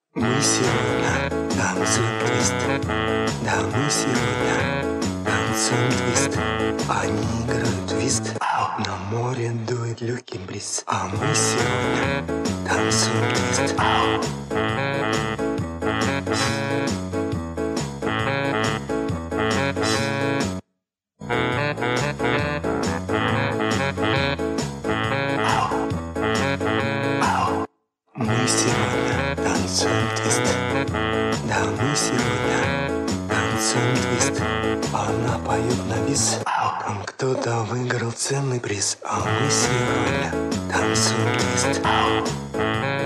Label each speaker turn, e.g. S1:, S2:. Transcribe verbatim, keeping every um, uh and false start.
S1: Мы сегодня танцуем твист. Да, мы сегодня танцуем твист. Они играют твист, на море дует легкий бриз. А мы сегодня танцуем твист. Мы сегодня танцуем твист. Да, мы сегодня танцуем твист. Она поет на бис. Там кто-то выиграл ценный приз. А мы сегодня танцуем твист.